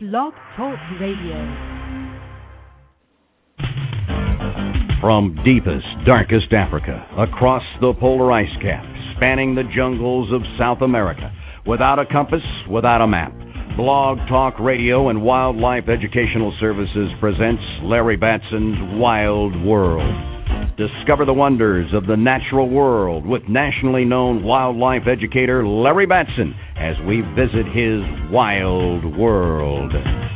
Blog Talk Radio. From deepest, darkest Africa, across the polar ice cap, spanning the jungles of South America, without a compass, without a map, Blog Talk Radio and Wildlife Educational Services presents Larry Batson's Wild World. Discover the wonders of the natural world with nationally known wildlife educator Larry Batson as we visit his wild world.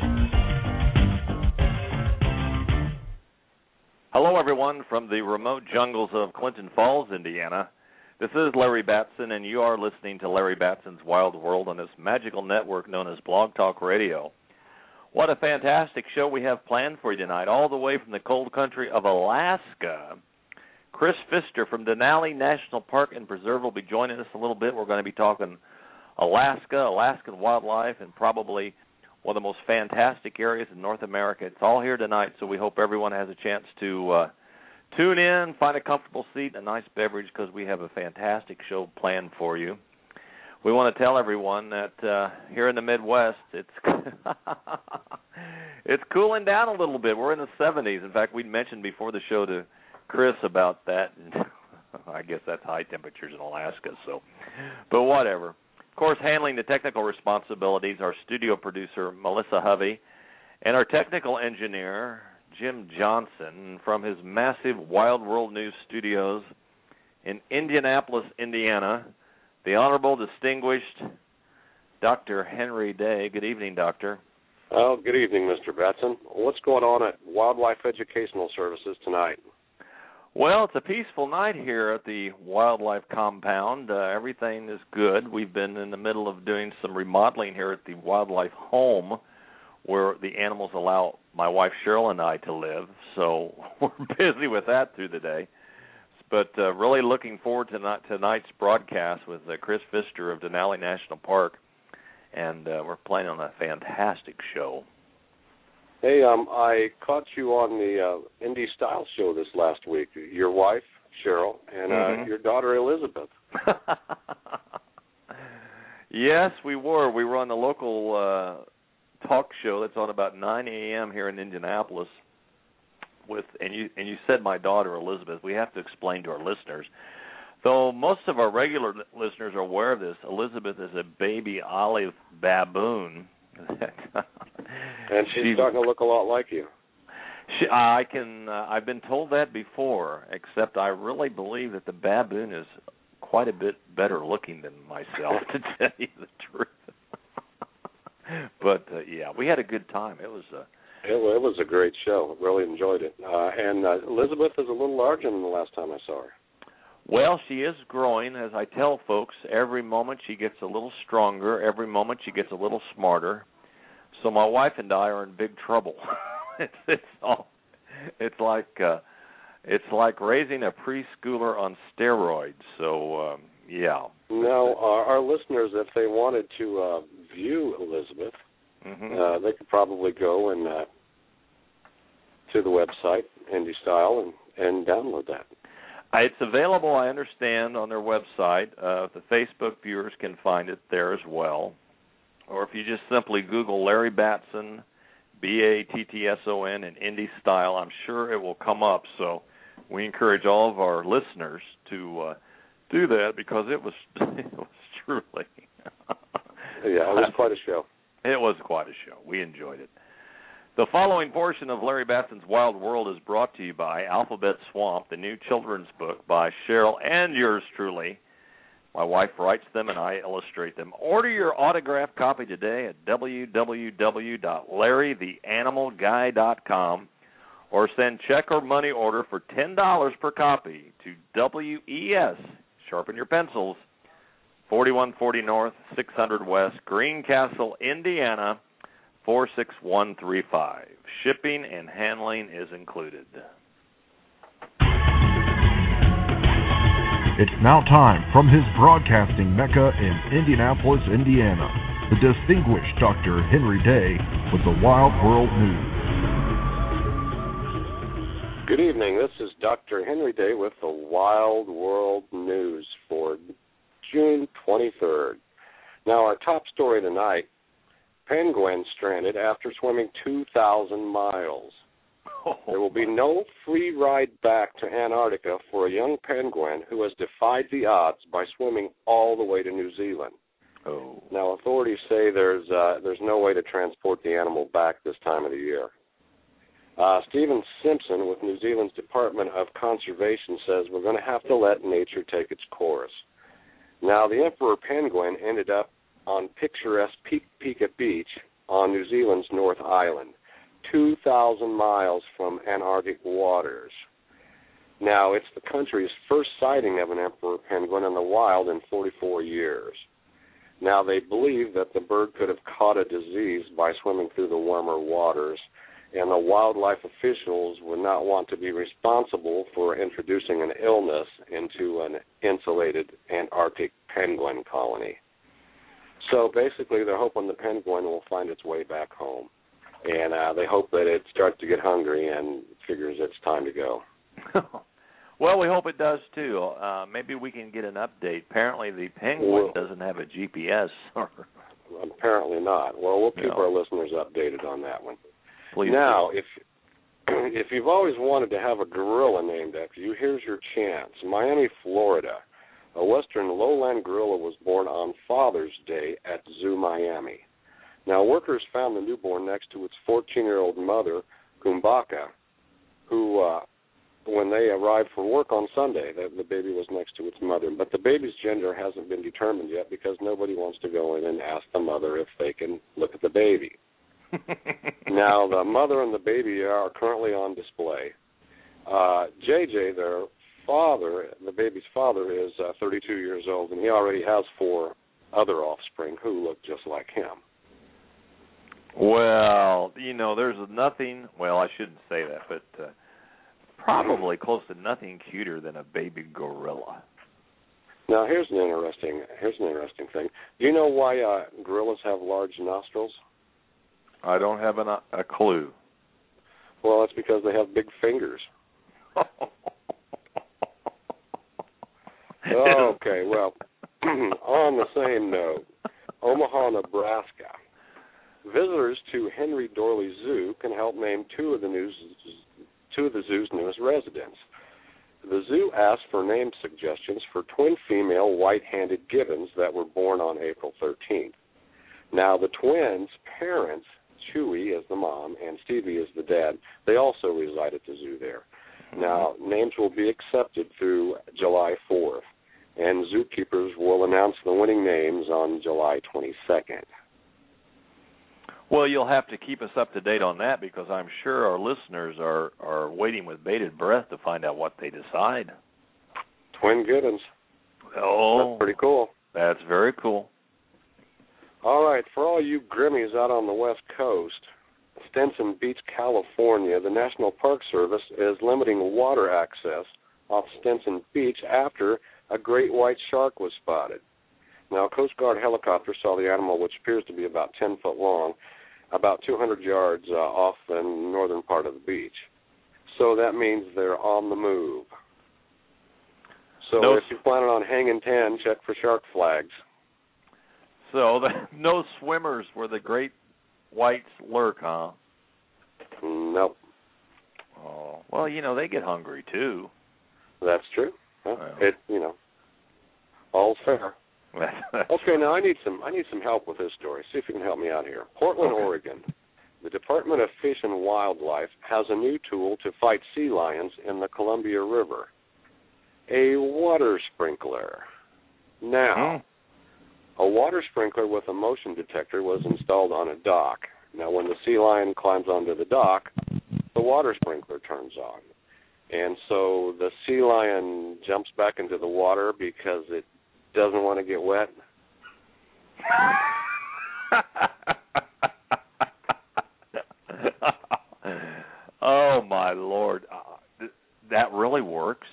Hello, everyone, from the remote jungles of Clinton Falls, Indiana. This is Larry Batson, and you are listening to Larry Batson's Wild World on this magical network known as Blog Talk Radio. What a fantastic show we have planned for you tonight, all the way from the cold country of Alaska. Chris Pfister from Denali National Park and Preserve will be joining us a little bit. We're going to be talking Alaska, Alaskan wildlife, and probably one of the most fantastic areas in North America. It's all here tonight, so we hope everyone has a chance to tune in, find a comfortable seat, and a nice beverage, because we have a fantastic show planned for you. We want to tell everyone that here in the Midwest, it's it's cooling down a little bit. We're in the 70s. In fact, we mentioned before the show to Chris about that. I guess that's high temperatures in Alaska. So, but whatever. Of course, handling the technical responsibilities, our studio producer, Melissa Hovey, and our technical engineer, Jim Johnson, from his massive Wild World News studios in Indianapolis, Indiana, the Honorable Distinguished Dr. Henry Day. Good evening, Doctor. Oh, good evening, Mr. Batson. What's going on at Wildlife Educational Services tonight? Well, it's a peaceful night here at the Wildlife Compound. Everything is good. We've been in the middle of doing some remodeling here at the Wildlife Home, where the animals allow my wife Cheryl and I to live. So we're busy with that through the day. But really looking forward to tonight's broadcast with Chris Pfister of Denali National Park. And we're planning on a fantastic show. Hey, I caught you on the Indie Style show this last week. Your wife, Cheryl, and your daughter, Elizabeth. Yes, we were. We were on the local talk show that's on about 9 a.m. here in Indianapolis. And you said my daughter, Elizabeth. We have to explain to our listeners. Though most of our regular listeners are aware of this, Elizabeth is a baby olive baboon. And she's starting to look a lot like you. I've been told that before, except I really believe that the baboon is quite a bit better looking than myself, to tell you the truth. But, yeah, we had a good time. It was a great show. Really enjoyed it. And Elizabeth is a little larger than the last time I saw her. Well, she is growing. As I tell folks, every moment she gets a little stronger. Every moment she gets a little smarter. So my wife and I are in big trouble. It's like raising a preschooler on steroids. So yeah. Now, our listeners, if they wanted to view Elizabeth, they could probably go and to the website Indie Style and download that. It's available, I understand, on their website. The Facebook viewers can find it there as well. Or if you just simply Google Larry Batson, Battson, and Indie Style, I'm sure it will come up. So we encourage all of our listeners to do that, because it was truly. Yeah, it was quite a show. It was quite a show. We enjoyed it. The following portion of Larry Batson's Wild World is brought to you by Alphabet Swamp, the new children's book by Cheryl and yours truly. My wife writes them and I illustrate them. Order your autographed copy today at www.larrytheanimalguy.com or send check or money order for $10 per copy to WES, sharpen your pencils, 4140 North, 600 West, Greencastle, Indiana, 46135. Shipping and handling is included. It's now time from his broadcasting mecca in Indianapolis, Indiana, the distinguished Dr. Henry Day with the Wild World News. Good evening. This is Dr. Henry Day with the Wild World News for June 23rd. Now, our top story tonight penguin stranded after swimming 2,000 miles. There will be no free ride back to Antarctica for a young penguin who has defied the odds by swimming all the way to New Zealand. Oh. Now, authorities say there's no way to transport the animal back this time of the year. Stephen Simpson with New Zealand's Department of Conservation says we're going to have to let nature take its course. Now, the emperor penguin ended up on picturesque Pika Beach on New Zealand's North Island, 2,000 miles from Antarctic waters. Now, it's the country's first sighting of an emperor penguin in the wild in 44 years. Now, they believe that the bird could have caught a disease by swimming through the warmer waters, and the wildlife officials would not want to be responsible for introducing an illness into an insulated Antarctic penguin colony. So basically, they're hoping the penguin will find its way back home, and they hope that it starts to get hungry and figures it's time to go. Well, we hope it does, too. Maybe we can get an update. Apparently, the penguin doesn't have a GPS. Apparently not. Well, we'll keep our listeners updated on that one. Please now, if you've always wanted to have a gorilla named after you, here's your chance. Miami, Florida. A western lowland gorilla was born on Father's Day at Zoo Miami. Now, workers found the newborn next to its 14-year-old mother, Kumbaka, who, when they arrived for work on Sunday, the baby was next to its mother. But the baby's gender hasn't been determined yet because nobody wants to go in and ask the mother if they can look at the baby. Now, the mother and the baby are currently on display. JJ, their father, the baby's father, is 32 years old, and he already has 4 other offspring who look just like him. Well, there's nothing, well, I shouldn't say that, but probably close to nothing cuter than a baby gorilla. Now, here's an interesting thing. Do you know why gorillas have large nostrils? I don't have a clue. Well, it's because they have big fingers. Okay, well, on the same note, Omaha, Nebraska. Visitors to Henry Dorley Zoo can help name two of the zoo's newest residents. The zoo asked for name suggestions for twin female white-handed gibbons that were born on April 13th. Now, the twins' parents, Chewy as the mom and Stevie as the dad, they also reside at the zoo there. Now, names will be accepted through July 4th, and zookeepers will announce the winning names on July 22nd. Well, you'll have to keep us up to date on that because I'm sure our listeners are waiting with bated breath to find out what they decide. Twin gibbons. Oh. That's pretty cool. That's very cool. All right, for all you Grimmies out on the West Coast, Stinson Beach, California, the National Park Service is limiting water access off Stinson Beach after a great white shark was spotted. Now, a Coast Guard helicopter saw the animal, which appears to be about 10 foot long, about 200 yards off the northern part of the beach. So that means they're on the move. So if you're planning on hanging 10, check for shark flags. So no swimmers where the great whites lurk, huh? Nope. Oh, well, they get hungry too. That's true. Well. All's fair. Okay, now I need some help with this story. See if you can help me out here. Portland, Oregon. The Department of Fish and Wildlife has a new tool to fight sea lions in the Columbia River. A water sprinkler. Now, a water sprinkler with a motion detector was installed on a dock. Now, when the sea lion climbs onto the dock, the water sprinkler turns on. And so the sea lion jumps back into the water because it doesn't want to get wet. Oh, my Lord. That really works?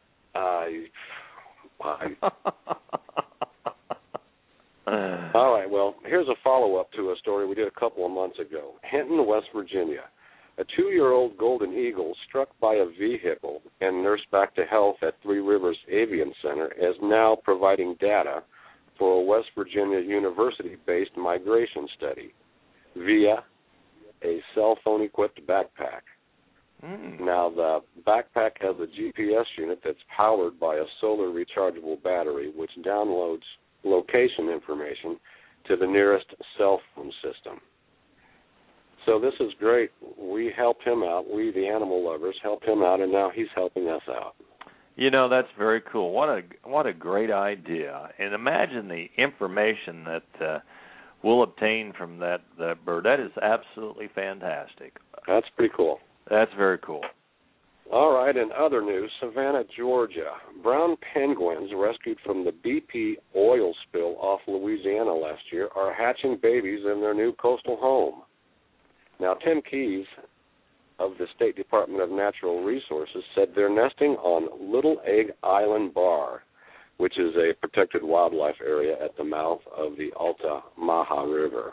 All right, well, here's a follow-up to a story we did a couple of months ago. Hinton, West Virginia. A 2-year-old golden eagle struck by a vehicle and nursed back to health at Three Rivers Avian Center is now providing data for a West Virginia University-based migration study. via a cell phone-equipped backpack. Now, the backpack has a GPS unit that's powered by a solar rechargeable battery, which downloads location information to the nearest cell phone system. So this is great. We helped him out. We, the animal lovers, helped him out, and now he's helping us out. You know, that's very cool. What a great idea. And imagine the information that we'll obtain from that bird. That is absolutely fantastic. That's pretty cool. That's very cool. All right, in other news, Savannah, Georgia. Brown penguins rescued from the BP oil spill off Louisiana last year are hatching babies in their new coastal home. Now, Tim Keyes of the State Department of Natural Resources said they're nesting on Little Egg Island Bar, which is a protected wildlife area at the mouth of the Altamaha River.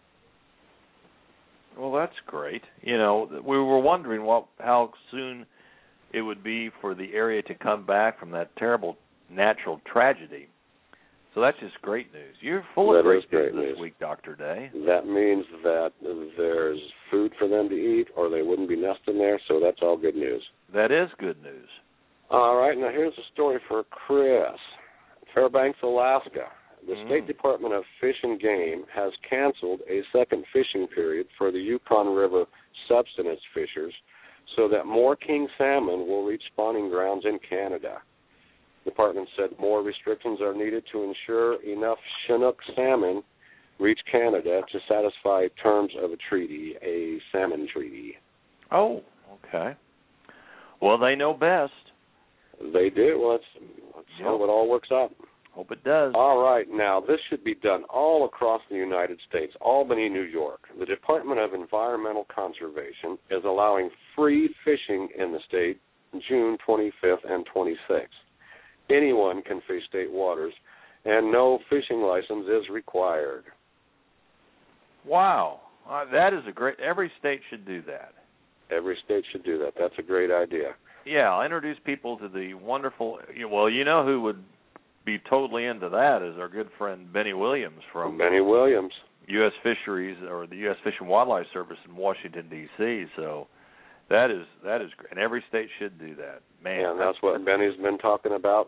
Well, that's great. You know, we were wondering how soon it would be for the area to come back from that terrible natural tragedy. So that's just great news. You're full of great news this week, Dr. Day. That means that there's food for them to eat, or they wouldn't be nesting there, so that's all good news. That is good news. All right, now here's a story for Chris. Fairbanks, Alaska. The State Department of Fish and Game has canceled a second fishing period for the Yukon River subsistence fishers so that more king salmon will reach spawning grounds in Canada. The department said more restrictions are needed to ensure enough Chinook salmon reach Canada to satisfy terms of a treaty, a salmon treaty. Oh, okay. Well, they know best. They do. Let's hope it all works out. Hope it does. All right. Now, this should be done all across the United States, Albany, New York. The Department of Environmental Conservation is allowing free fishing in the state June 25th and 26th. Anyone can fish state waters, and no fishing license is required. Wow. That is a great... Every state should do that. Every state should do that. That's a great idea. Yeah, I'll introduce people to the wonderful... Well, you know who would be totally into that is our good friend Benny Williams from... Benny Williams. U.S. Fisheries, or the U.S. Fish and Wildlife Service in Washington, D.C., so... That is great, and every state should do that. Man, yeah, and that's what Benny's been talking about.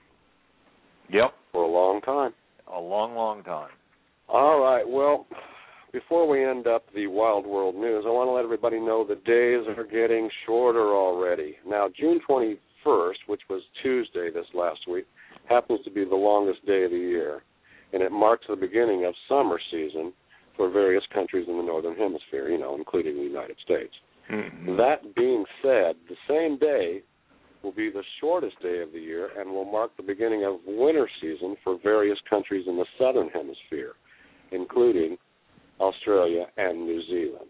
Yep. For a long time. A long, long time. All right, well, before we end up the Wild World News, I want to let everybody know the days are getting shorter already. Now, June 21st, which was Tuesday this last week, happens to be the longest day of the year, and it marks the beginning of summer season for various countries in the Northern Hemisphere, including the United States. Mm-hmm. That being said, the same day will be the shortest day of the year and will mark the beginning of winter season for various countries in the Southern Hemisphere, including Australia and New Zealand.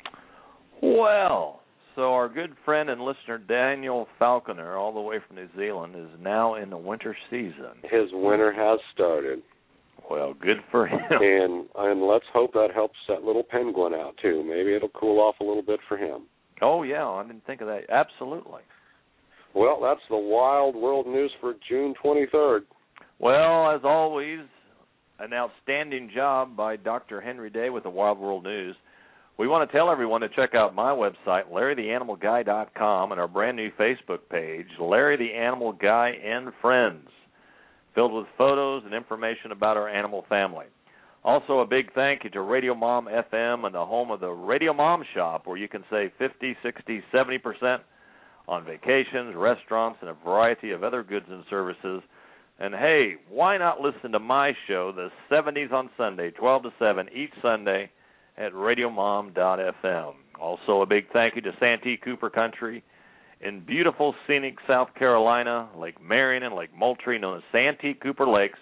Well, so our good friend and listener Daniel Falconer, all the way from New Zealand, is now in the winter season. His winter has started. Well, good for him. And let's hope that helps that little penguin out, too. Maybe it'll cool off a little bit for him. Oh, yeah, I didn't think of that. Absolutely. Well, that's the Wild World News for June 23rd. Well, as always, an outstanding job by Dr. Henry Day with the Wild World News. We want to tell everyone to check out my website, LarryTheAnimalGuy.com, and our brand new Facebook page, Larry the Animal Guy and Friends, filled with photos and information about our animal family. Also, a big thank you to Radio Mom FM and the home of the Radio Mom Shop, where you can save 50, 60, 70% on vacations, restaurants, and a variety of other goods and services. And, hey, why not listen to my show, The 70s on Sunday, 12 to 7, each Sunday at radiomom.fm. Also, a big thank you to Santee Cooper Country in beautiful, scenic South Carolina, Lake Marion and Lake Moultrie, known as Santee Cooper Lakes,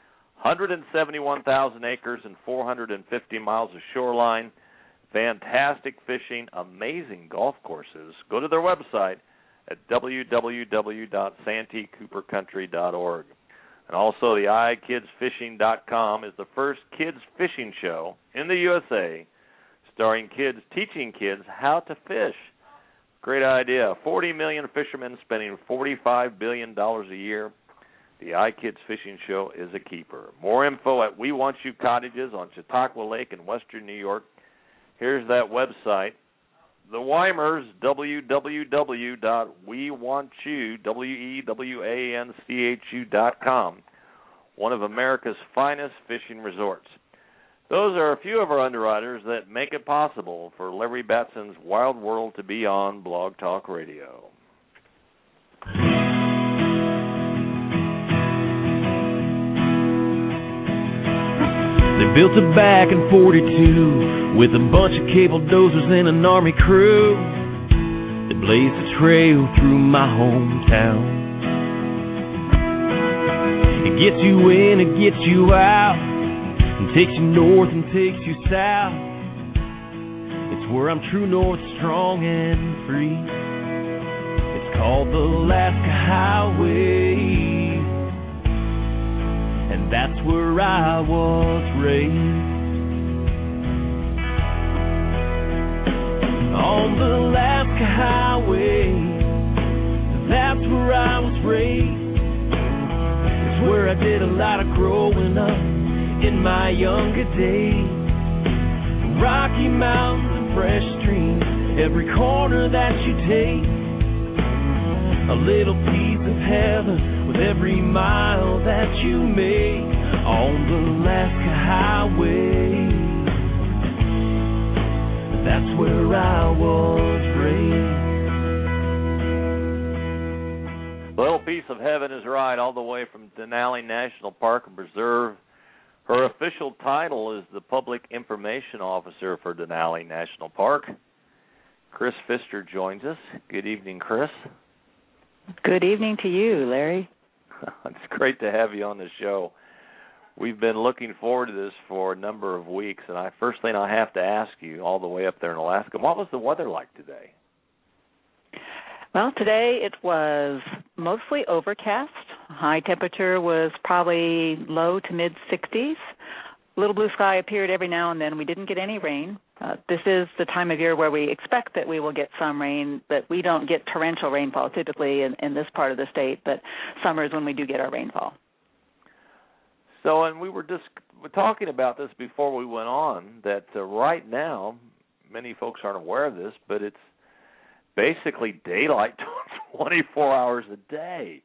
171,000 acres and 450 miles of shoreline, fantastic fishing, amazing golf courses. Go to their website at www.santeecoopercountry.org. And also the iKidsFishing.com is the first kids fishing show in the USA, starring kids teaching kids how to fish. Great idea. 40 million fishermen spending $45 billion a year. The iKids Fishing Show is a keeper. More info at We Want You Cottages on Chautauqua Lake in western New York. Here's that website. The Weimers, www.wewanchu.com, one of America's finest fishing resorts. Those are a few of our underwriters that make it possible for Larry Batson's Wild World to be on Blog Talk Radio. They built it back in 42 with a bunch of cable dozers and an army crew. They blazed a trail through my hometown. It gets you in, it gets you out, and takes you north and takes you south. It's where I'm true north, strong and free. It's called the Alaska Highway, and that's where I was raised. On the Alaska Highway, that's where I was raised. It's where I did a lot of growing up in my younger days. Rocky Mountains and fresh streams, every corner that you take, a little piece of heaven with every mile that you make. On the Alaska Highway, that's where I was raised. A little piece of heaven is right, all the way from Denali National Park and Preserve. Her official title is the Public Information Officer for Denali National Park. Chris Pfister joins us. Good evening, Chris. Good evening to you, Larry. It's great to have you on the show. We've been looking forward to this for a number of weeks, and first thing I have to ask you, all the way up there in Alaska, what was the weather like today? Well, today it was mostly overcast. High temperature was probably low to mid-60s. Little blue sky appeared every now and then. We didn't get any rain. This is the time of year where we expect that we will get some rain, but we don't get torrential rainfall typically in this part of the state, but summer is when we do get our rainfall. So, and we were just talking about this before we went on, that right now, many folks aren't aware of this, but it's basically daylight 24 hours a day.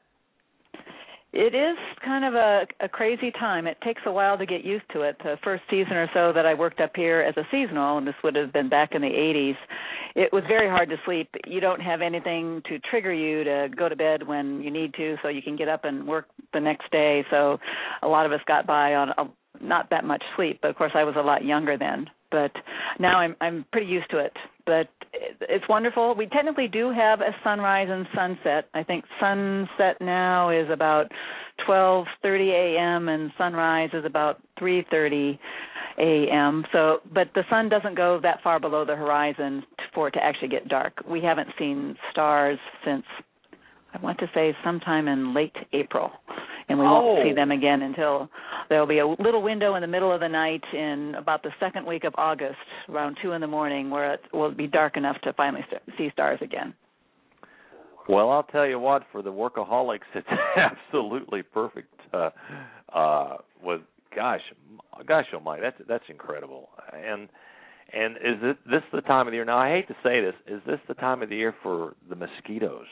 It is kind of a crazy time. It takes a while to get used to it. The first season or so that I worked up here as a seasonal, and this would have been back in the 80s, it was very hard to sleep. You don't have anything to trigger you to go to bed when you need to, so you can get up and work the next day. So a lot of us got by on not that much sleep, but of course I was a lot younger then. But now I'm pretty used to it. But it's wonderful. We technically do have a sunrise and sunset. I think sunset now is about 12:30 a.m. and sunrise is about 3:30 a.m. So, but the sun doesn't go that far below the horizon for it to actually get dark. We haven't seen stars since, I want to say, sometime in late April. And we won't see them again until there will be a little window in the middle of the night in about the second week of August, around 2 in the morning, where it will be dark enough to finally see stars again. Well, I'll tell you what, for the workaholics, it's absolutely perfect. With gosh almighty, that's incredible. And is this the time of the year? Now, I hate to say this, is this the time of the year for the mosquitoes?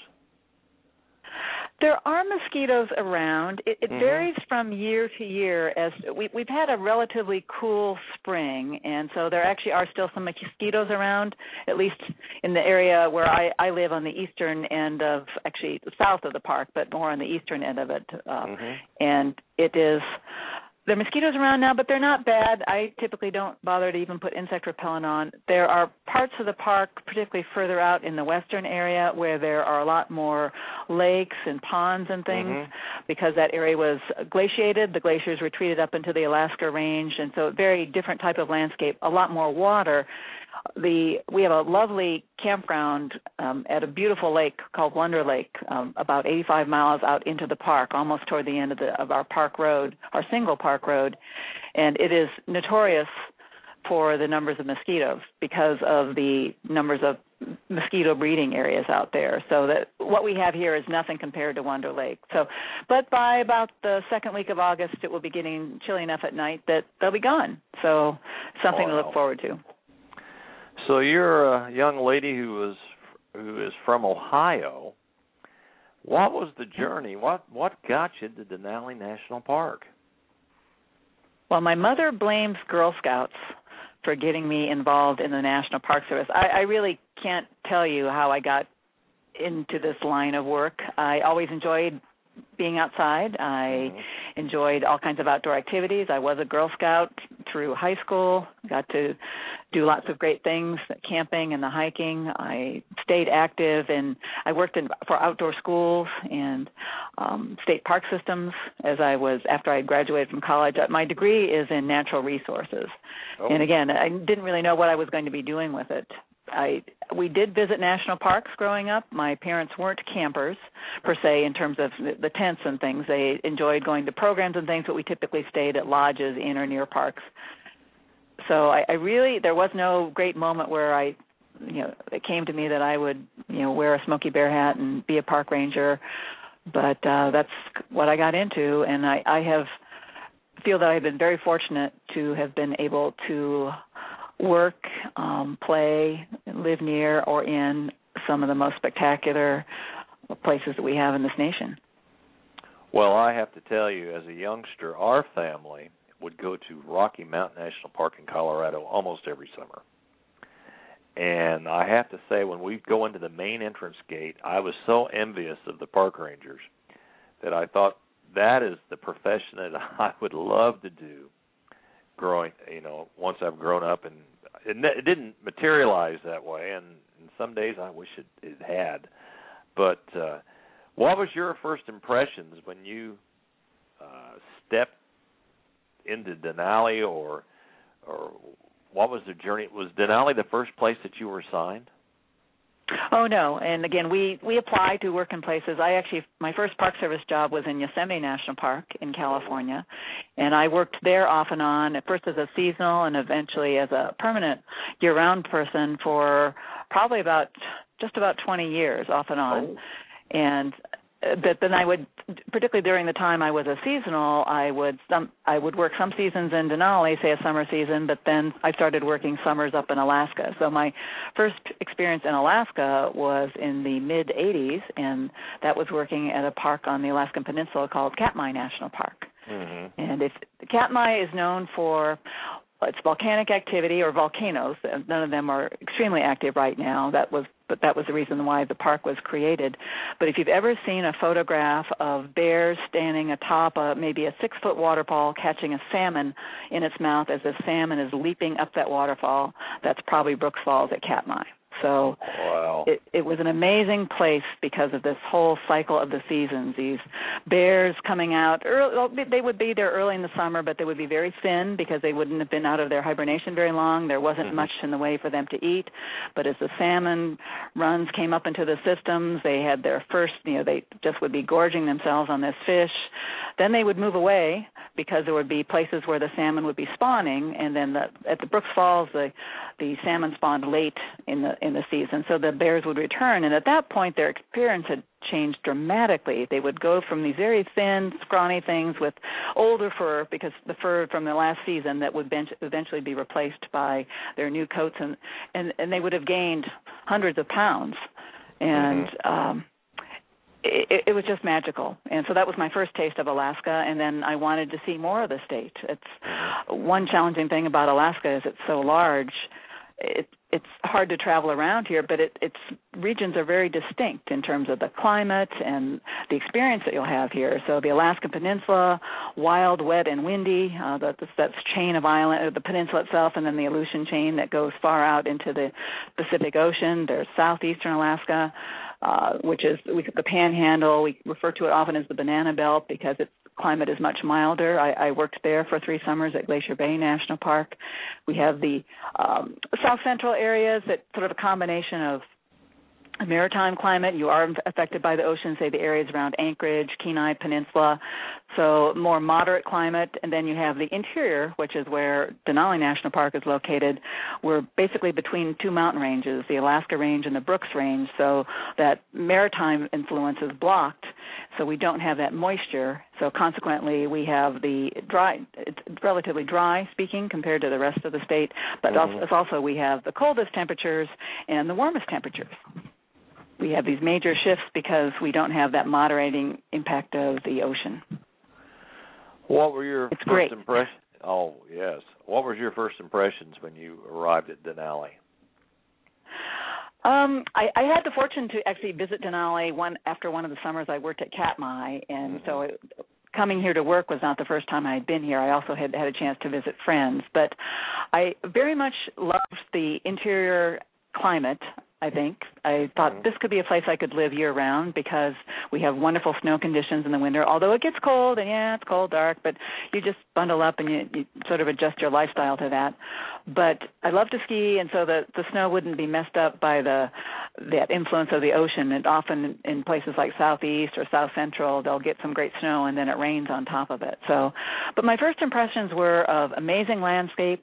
There are mosquitoes around. It varies from year to year. As we've had a relatively cool spring, and so there actually are still some mosquitoes around, at least in the area where I live on the eastern end of, actually south of the park, but more on the eastern end of it. And it is, there are mosquitoes around now, but they're not bad. I typically don't bother to even put insect repellent on. There are parts of the park, particularly further out in the western area, where there are a lot more lakes and ponds and things, because that area was glaciated. The glaciers retreated up into the Alaska range, and so a very different type of landscape, a lot more water. We have a lovely campground at a beautiful lake called Wonder Lake, about 85 miles out into the park, almost toward the end of our park road, our single park road, and it is notorious for the numbers of mosquitoes because of the numbers of mosquito breeding areas out there. So that what we have here is nothing compared to Wonder Lake. So, but by about the second week of August, it will be getting chilly enough at night that they'll be gone. So something to look forward to. So you're a young lady who is from Ohio. What was the journey? What got you to Denali National Park? Well, my mother blames Girl Scouts for getting me involved in the National Park Service. I really can't tell you how I got into this line of work. I always enjoyed being outside. I enjoyed all kinds of outdoor activities. I was a Girl Scout through high school, got to do lots of great things, camping and the hiking. I stayed active, and I worked for outdoor schools and state park systems after I graduated from college. My degree is in natural resources. Oh. And again, I didn't really know what I was going to be doing with it. We did visit national parks growing up. My parents weren't campers, per se, in terms of the tents and things. They enjoyed going to programs and things, but we typically stayed at lodges in or near parks. So there was no great moment where it came to me that I would, wear a Smokey Bear hat and be a park ranger. But that's what I got into, and I feel that I've been very fortunate to have been able to work, play, live near or in some of the most spectacular places that we have in this nation. Well, I have to tell you, as a youngster, our family would go to Rocky Mountain National Park in Colorado almost every summer. And I have to say, when we go into the main entrance gate, I was so envious of the park rangers that I thought that is the profession that I would love to do once I've grown up. And it didn't materialize that way, and some days I wish it had. But what was your first impressions when you stepped into Denali, or what was the journey? Was Denali the first place that you were assigned? Oh, no. And again, we applied to work in places. My first Park Service job was in Yosemite National Park in California, and I worked there off and on, at first as a seasonal and eventually as a permanent year-round person for probably just about 20 years off and on. But then I would, particularly during the time I was a seasonal, I would work some seasons in Denali, say a summer season, but then I started working summers up in Alaska. So my first experience in Alaska was in the mid-'80s, and that was working at a park on the Alaskan Peninsula called Katmai National Park. Mm-hmm. And Katmai is known for its volcanic activity, or volcanoes. None of them are extremely active right now. That was the reason why the park was created. But if you've ever seen a photograph of bears standing atop maybe a 6-foot waterfall catching a salmon in its mouth as the salmon is leaping up that waterfall, that's probably Brooks Falls at Katmai. So wow. It was an amazing place because of this whole cycle of the seasons. These bears coming out early, they would be there early in the summer, but they would be very thin because they wouldn't have been out of their hibernation very long. There wasn't much in the way for them to eat. But as the salmon runs came up into the systems, they had their first, they just would be gorging themselves on this fish. Then they would move away because there would be places where the salmon would be spawning, and then at the Brooks Falls, the salmon spawned late in the season, so the bears would return. And at that point, their experience had changed dramatically. They would go from these very thin, scrawny things with older fur, because the fur from the last season that would eventually be replaced by their new coats, and they would have gained hundreds of pounds. And it was just magical. And so that was my first taste of Alaska, and then I wanted to see more of the state. It's one challenging thing about Alaska is it's so large. It's hard to travel around here, but its regions are very distinct in terms of the climate and the experience that you'll have here. So the Alaskan Peninsula, wild, wet, and windy, that's chain of island, the peninsula itself, and then the Aleutian chain that goes far out into the Pacific Ocean. There's southeastern Alaska, which is the Panhandle. We refer to it often as the Banana Belt because its climate is much milder. I worked there for 3 summers at Glacier Bay National Park. We have the south central areas that sort of a combination of a maritime climate. You are affected by the ocean, say the areas around Anchorage, Kenai Peninsula, so more moderate climate, and then you have the interior, which is where Denali National Park is located. We're basically between two mountain ranges, the Alaska Range and the Brooks Range, so that maritime influence is blocked, so we don't have that moisture. So consequently, we have the dry, it's relatively dry speaking compared to the rest of the state, but also we have the coldest temperatures and the warmest temperatures. We have these major shifts because we don't have that moderating impact of the ocean. What were your first impressions? Oh, yes. What were your first impressions when you arrived at Denali? I had the fortune to actually visit Denali after one of the summers I worked at Katmai, and so coming here to work was not the first time I had been here. I also had a chance to visit friends, but I very much loved the interior climate. I think I thought this could be a place I could live year-round because we have wonderful snow conditions in the winter, although it gets cold, and it's cold, dark, but you just bundle up and you sort of adjust your lifestyle to that. But I love to ski, and so the snow wouldn't be messed up by that influence of the ocean. And often in places like Southeast or South Central, they'll get some great snow, and then it rains on top of it. But my first impressions were of amazing landscape,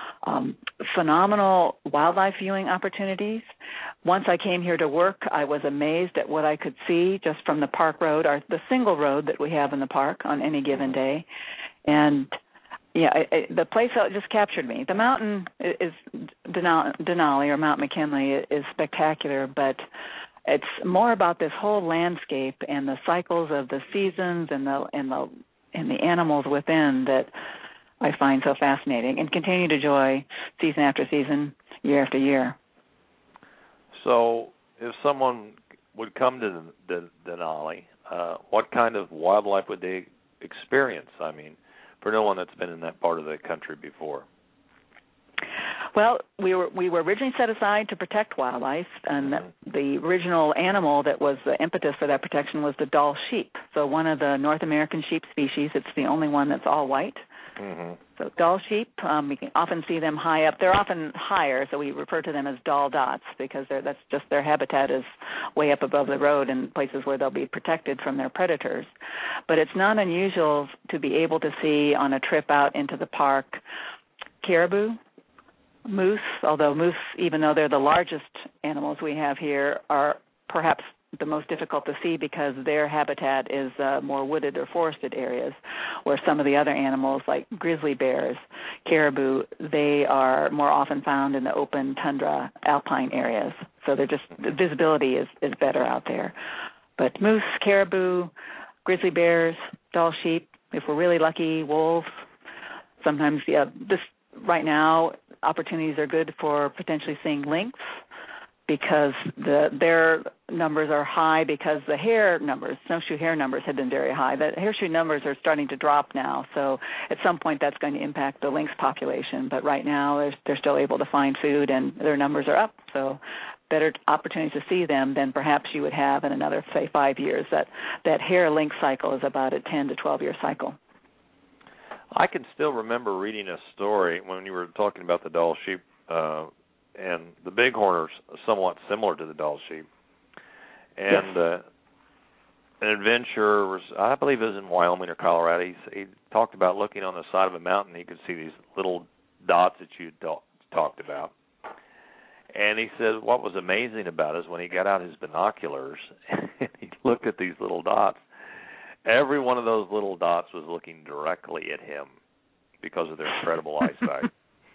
phenomenal wildlife viewing opportunities. Once I came here to work, I was amazed at what I could see just from the park road, the single road that we have in the park on any given day. And, the place just captured me. The mountain is Denali or Mount McKinley is spectacular, but it's more about this whole landscape and the cycles of the seasons and the animals within that I find so fascinating and continue to enjoy season after season, year after year. So if someone would come to Denali, what kind of wildlife would they experience? I mean, for no one that's been in that part of the country before. Well, we were originally set aside to protect wildlife, and the original animal that was the impetus for that protection was the Dall sheep. So one of the North American sheep species. It's the only one that's all white. So Dall sheep, we can often see them high up. They're often higher, so we refer to them as Dall dots because that's just their habitat is way up above the road in places where they'll be protected from their predators. But it's not unusual to be able to see on a trip out into the park caribou, moose, although moose, even though they're the largest animals we have here, are perhaps the most difficult to see because their habitat is more wooded or forested areas, where some of the other animals like grizzly bears, caribou, they are more often found in the open tundra alpine areas. So the visibility is better out there. But moose, caribou, grizzly bears, Dall sheep, if we're really lucky, wolves, sometimes right now opportunities are good for potentially seeing lynx, because their numbers are high because the snowshoe hare numbers have been very high. The hairshoe numbers are starting to drop now, so at some point that's going to impact the lynx population. But right now they're still able to find food and their numbers are up, so better opportunities to see them than perhaps you would have in another, say, 5 years. That hare lynx cycle is about a 10 to 12-year cycle. I can still remember reading a story when you were talking about the Dall sheep, and the bighorn are somewhat similar to the Dall sheep. And an adventurer was, I believe it was in Wyoming or Colorado, he talked about looking on the side of a mountain, he could see these little dots that you talked about. And he said what was amazing about it is when he got out his binoculars and he looked at these little dots, every one of those little dots was looking directly at him because of their incredible eyesight.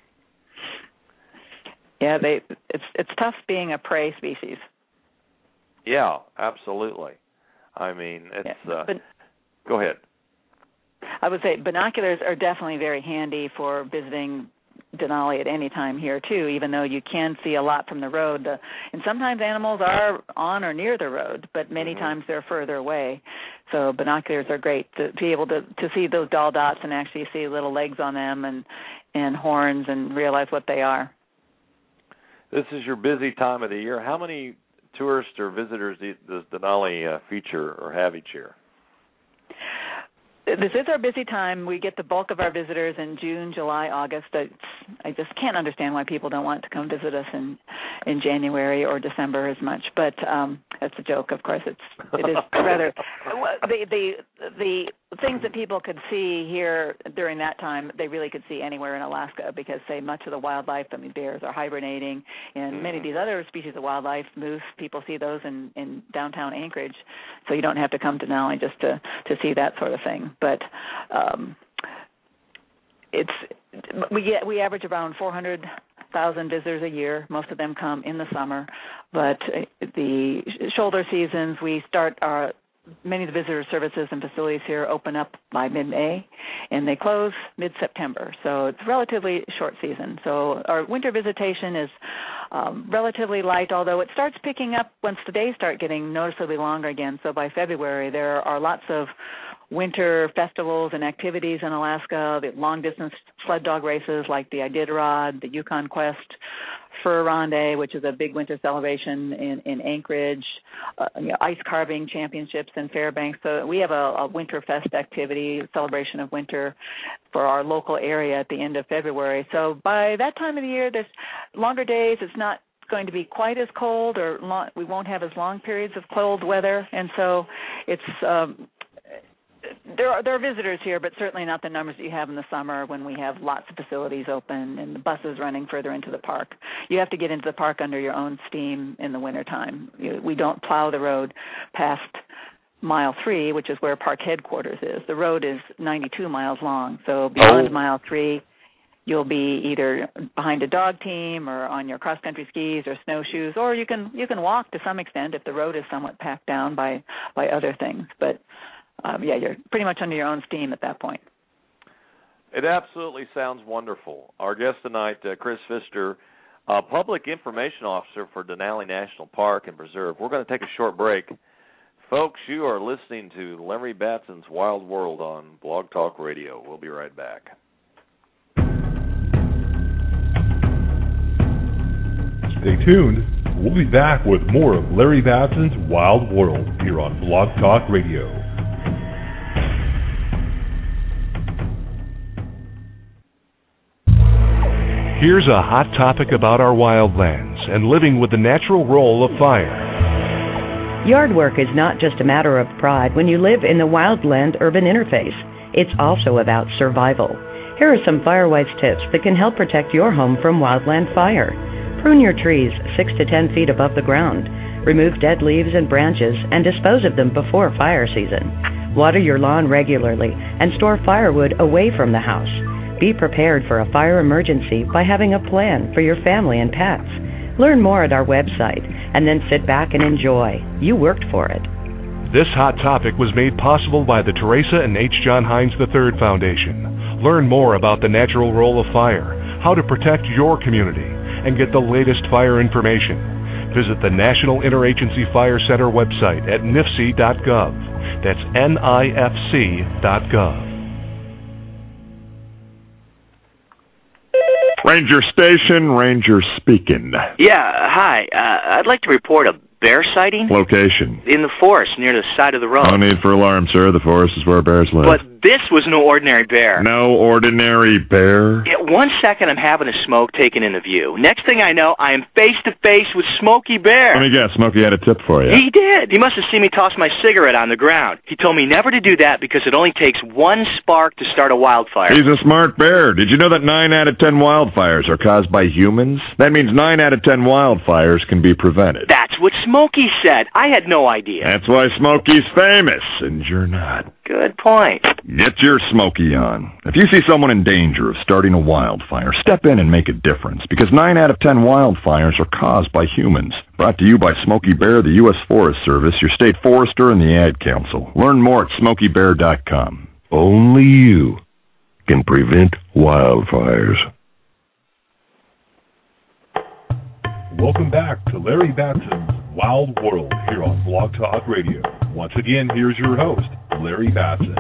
Yeah, it's tough being a prey species. Yeah, absolutely. I mean, go ahead. I would say binoculars are definitely very handy for visiting Denali at any time here, too, even though you can see a lot from the road. And sometimes animals are on or near the road, but many times they're further away. So binoculars are great to be able to see those Dall dots and actually see little legs on them and horns and realize what they are. This is your busy time of the year. How many tourists or visitors does Denali feature or have each year? This is our busy time. We get the bulk of our visitors in June, July, August. I just can't understand why people don't want to come visit us in January or December as much. But that's a joke, of course. It is rather the things that people could see here during that time, they really could see anywhere in Alaska because, say, much of the wildlife, I mean, bears are hibernating, and many of these other species of wildlife, moose, people see those in downtown Anchorage, so you don't have to come to Denali just to see that sort of thing. But we average around 400,000 visitors a year. Most of them come in the summer, but the shoulder seasons, we start many of the visitor services and facilities here open up by mid-May, and they close mid-September. So it's a relatively short season. So our winter visitation is relatively light, although it starts picking up once the days start getting noticeably longer again. So by February, there are lots of winter festivals and activities in Alaska, the long-distance sled dog races like the Iditarod, the Yukon Quest, Fur Ronde, which is a big winter celebration in Anchorage, ice carving championships in Fairbanks. So we have a Winterfest activity, celebration of winter for our local area at the end of February. So by that time of the year, there's longer days. It's not going to be quite as cold, or we won't have as long periods of cold weather, and so it's there are visitors here, but certainly not the numbers that you have in the summer when we have lots of facilities open and the buses running further into the park. You have to get into the park under your own steam in the wintertime. We don't plow the road past Mile 3, which is where park headquarters is. The road is 92 miles long, so beyond Mile 3, you'll be either behind a dog team or on your cross-country skis or snowshoes, or you can walk to some extent if the road is somewhat packed down by other things. But you're pretty much under your own steam at that point. It absolutely sounds wonderful. Our guest tonight, Chris Pfister, Public Information Officer for Denali National Park and Preserve. We're going to take a short break. Folks, you are listening to Larry Batson's Wild World on Blog Talk Radio. We'll be right back. Stay tuned. We'll be back with more of Larry Batson's Wild World here on Blog Talk Radio. Here's a hot topic about our wildlands and living with the natural role of fire. Yard work is not just a matter of pride when you live in the wildland-urban interface. It's also about survival. Here are some Firewise tips that can help protect your home from wildland fire. Prune your trees 6 to 10 feet above the ground. Remove dead leaves and branches and dispose of them before fire season. Water your lawn regularly and store firewood away from the house. Be prepared for a fire emergency by having a plan for your family and pets. Learn more at our website and then sit back and enjoy. You worked for it. This hot topic was made possible by the Teresa and H. John Hines III Foundation. Learn more about the natural role of fire, how to protect your community, and get the latest fire information. Visit the National Interagency Fire Center website at nifc.gov. That's NIFC.gov. Ranger Station, Ranger speaking. Yeah, hi. I'd like to report a bear sighting. Location? In the forest, near the side of the road. No need for alarm, sir. The forest is where bears live. But this was no ordinary bear. No ordinary bear? Yeah, 1 second I'm having a smoke taken into view. Next thing I know, I am face-to-face with Smokey Bear. Let me guess, Smokey had a tip for you. He did. He must have seen me toss my cigarette on the ground. He told me never to do that because it only takes one spark to start a wildfire. He's a smart bear. Did you know that 9 out of 10 wildfires are caused by humans? That means 9 out of 10 wildfires can be prevented. That's what Smokey said. I had no idea. That's why Smokey's famous, and you're not. Good point. Get your Smokey on. If you see someone in danger of starting a wildfire, step in and make a difference, because 9 out of 10 wildfires are caused by humans. Brought to you by Smokey Bear, the U.S. Forest Service, your state forester, and the Ad Council. Learn more at SmokeyBear.com. Only you can prevent wildfires. Welcome back to Larry Batson's Wild World here on Blog Talk Radio. Once again, here's your host, Larry Batson.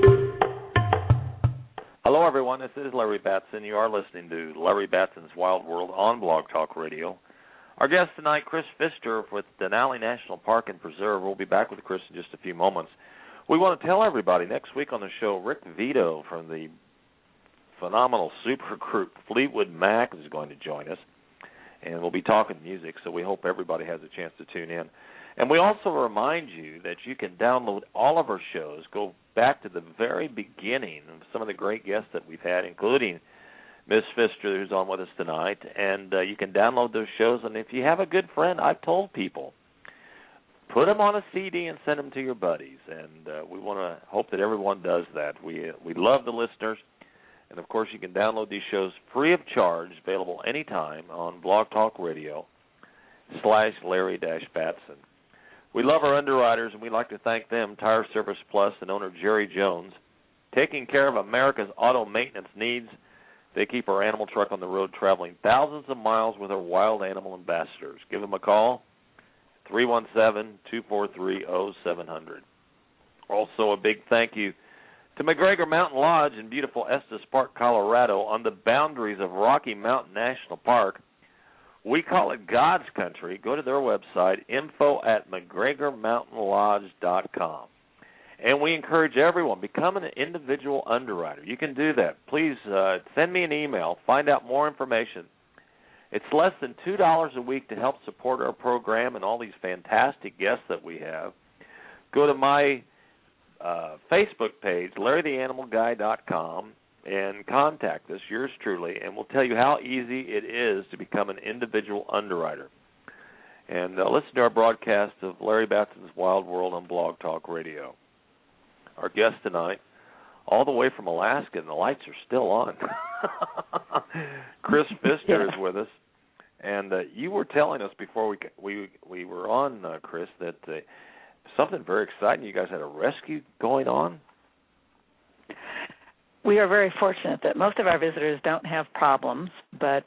Hello, everyone. This is Larry Batson. You are listening to Larry Batson's Wild World on Blog Talk Radio. Our guest tonight, Chris Pfister with Denali National Park and Preserve. We'll be back with Chris in just a few moments. We want to tell everybody, next week on the show, Rick Vito from the phenomenal supergroup Fleetwood Mac is going to join us. and we'll be talking music, so we hope everybody has a chance to tune in. And we also remind you that you can download all of our shows, go back to the very beginning of some of the great guests that we've had, including Miss Pfister, who's on with us tonight, and you can download those shows. And if you have a good friend, I've told people, put them on a CD and send them to your buddies, and we want to hope that everyone does that. We love the listeners, and, of course, you can download these shows free of charge, available anytime on Blog Talk Radio /Larry-Batson. We love our underwriters, and we'd like to thank them, Tire Service Plus and owner Jerry Jones, taking care of America's auto maintenance needs. They keep our animal truck on the road traveling thousands of miles with our wild animal ambassadors. Give them a call, 317-243-0700. Also, a big thank you to McGregor Mountain Lodge in beautiful Estes Park, Colorado, on the boundaries of Rocky Mountain National Park. We call it God's country. Go to their website, info@McGregorMountainLodge.com. And we encourage everyone, become an individual underwriter. You can do that. Please send me an email. Find out more information. It's less than $2 a week to help support our program and all these fantastic guests that we have. Go to my Facebook page, LarryTheAnimalGuy.com, and contact us, yours truly, and we'll tell you how easy it is to become an individual underwriter. And listen to our broadcast of Larry Batson's Wild World on Blog Talk Radio. Our guest tonight, all the way from Alaska, and the lights are still on. Chris Pfister is with us, and you were telling us before we were on, Chris, that something very exciting. You guys had a rescue going on. We are very fortunate that most of our visitors don't have problems, but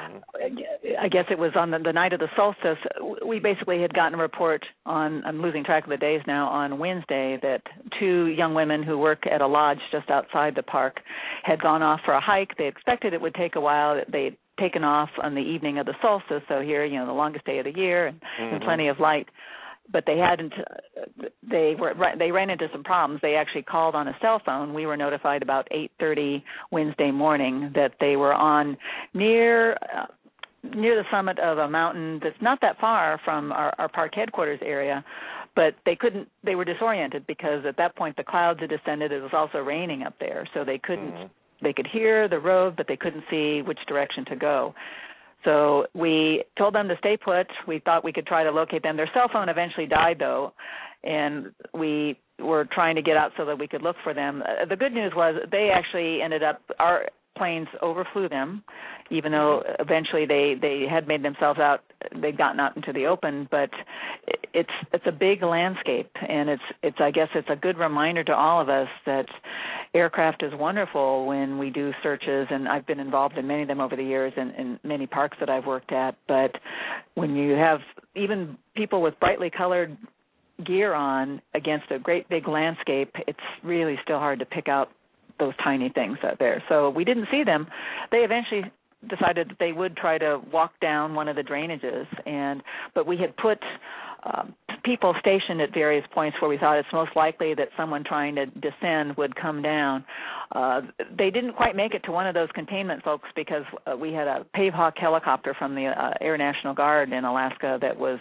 I guess it was on the night of the solstice, we basically had gotten a report on, I'm losing track of the days now, on Wednesday, that 2 young women who work at a lodge just outside the park had gone off for a hike. They expected it would take a while. They'd taken off on the evening of the solstice, so here, the longest day of the year and plenty of light. But they hadn't. They ran into some problems. They actually called on a cell phone. We were notified about 8:30 Wednesday morning that they were on near the summit of a mountain that's not that far from our park headquarters area. But they couldn't. They were disoriented because at that point the clouds had descended. It was also raining up there, so they couldn't. They could hear the road, but they couldn't see which direction to go. So we told them to stay put. We thought we could try to locate them. Their cell phone eventually died, though, and we were trying to get out so that we could look for them. The good news was they actually ended up, our planes overflew them, even though eventually they had made themselves out, they'd gotten out into the open, but it's a big landscape, and it's I guess it's a good reminder to all of us that aircraft is wonderful when we do searches, and I've been involved in many of them over the years in many parks that I've worked at, but when you have even people with brightly colored gear on against a great big landscape, it's really still hard to pick out those tiny things out there. So we didn't see them. They eventually decided that they would try to walk down one of the drainages, but we had put people stationed at various points where we thought it's most likely that someone trying to descend would come down. They didn't quite make it to one of those containment folks because we had a Pavehawk helicopter from the Air National Guard in Alaska that was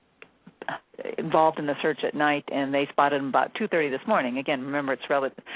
involved in the search at night, and they spotted him about 2:30 this morning. Again, remember, it's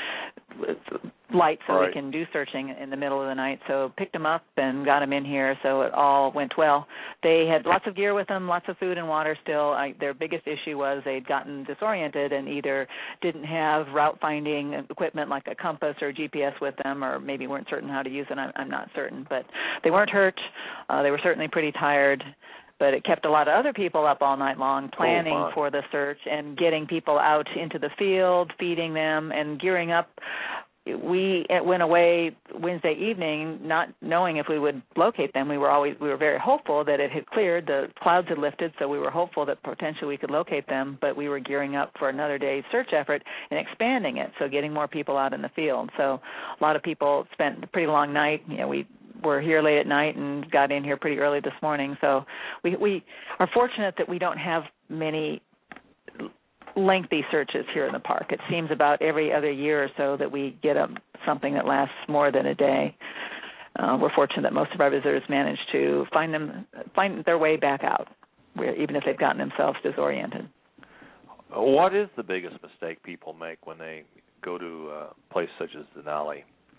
light, so we can do searching in the middle of the night. So picked him up and got him in here, so it all went well. They had lots of gear with them, lots of food and water still. Their biggest issue was they'd gotten disoriented and either didn't have route-finding equipment like a compass or GPS with them, or maybe weren't certain how to use it. I'm not certain. But they weren't hurt. They were certainly pretty tired. But it kept a lot of other people up all night long planning for the search and getting people out into the field, feeding them, and gearing up. We went away Wednesday evening not knowing if we would locate them. We were very hopeful that it had cleared. The clouds had lifted, so we were hopeful that potentially we could locate them, but we were gearing up for another day's search effort and expanding it, so getting more people out in the field. So a lot of people spent a pretty long night. We were here late at night and got in here pretty early this morning. So we are fortunate that we don't have many lengthy searches here in the park. It seems about every other year or so that we get something that lasts more than a day. we're fortunate that most of our visitors manage to find their way back out, even if they've gotten themselves disoriented. What is the biggest mistake people make when they go to a place such as Denali?